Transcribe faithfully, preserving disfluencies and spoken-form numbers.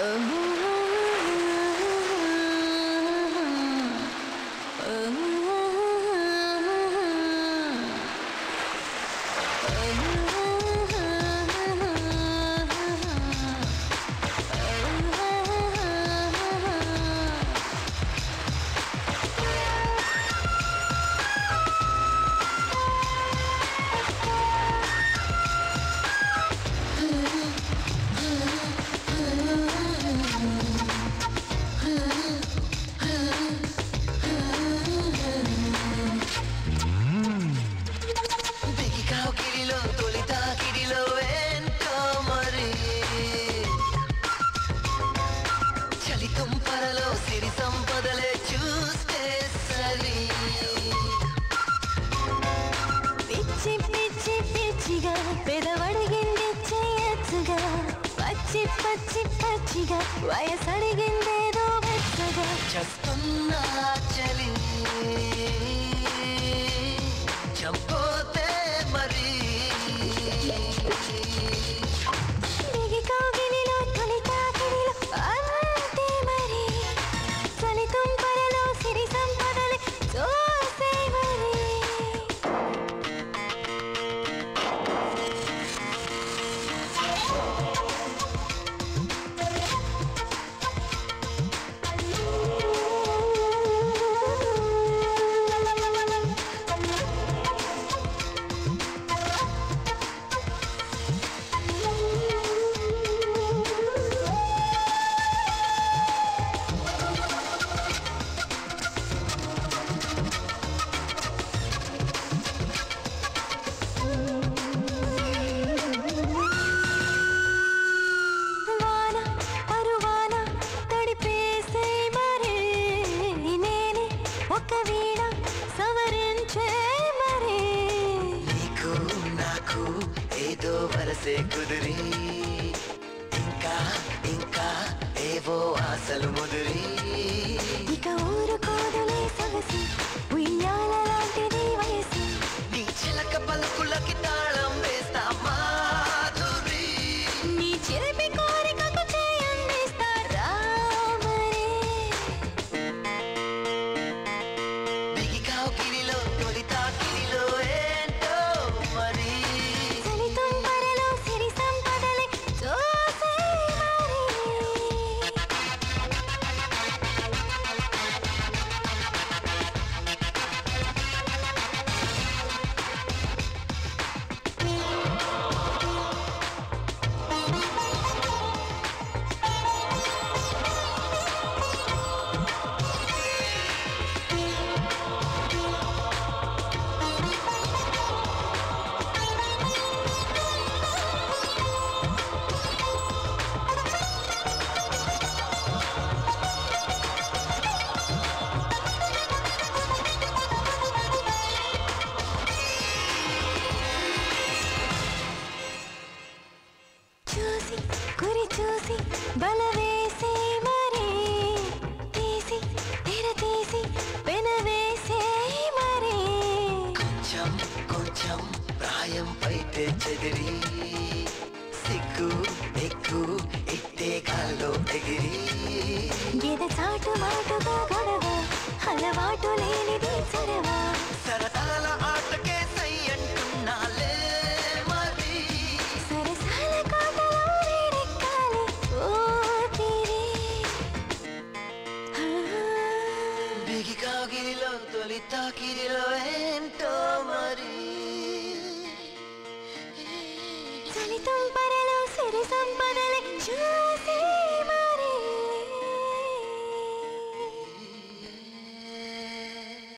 పచ్చి పచ్చిగా వయసడిగిందేదో వెచ్చగా చెప్తున్నా చలి చంపోతే మరి దిగి కౌగిలిలో తొలి తాకిడిలో అంతే మరి చలి తుంపరలో సిరి సంపదలే చూసే మరి ఏదో వరసే కుదిరి ఇంకా ఇంకా ఏవో ఆశలు ముదిరి ఇక ఊరుకోదులే సొగసి ఉయ్యాల లాంటిది వయసు నీ చిలక పలుకులకి తాళం వేస్తా మాధురి నీ చిలిపి కోరికకు చేయందిస్తా రామరే బిగి కౌగిలిలో తొలి తాకిడిలో ఏంటో మరి గురి చూసి బలవేసే మరే తీసి తెర తీసి పెనవేసే మరే కొంచెం కొంచెం ప్రాయం పైతే చెదిరి సిగ్గు ఎక్కు ఇట్టే కాల్లో ఎగిరి ఎద చాటు మాటుగా గొడవ అలవాటు లేనిది చరవ సరదాల ఆటకే సై అంటున్నాలే మరి సరసాల కోటలో వేడెక్కాలి ఓ తీరి బిగి కౌగిలిలో తొలి తాకిడిలో ఏంటో మరి చలి తుంపరలో సిరి సంపదలే చూసి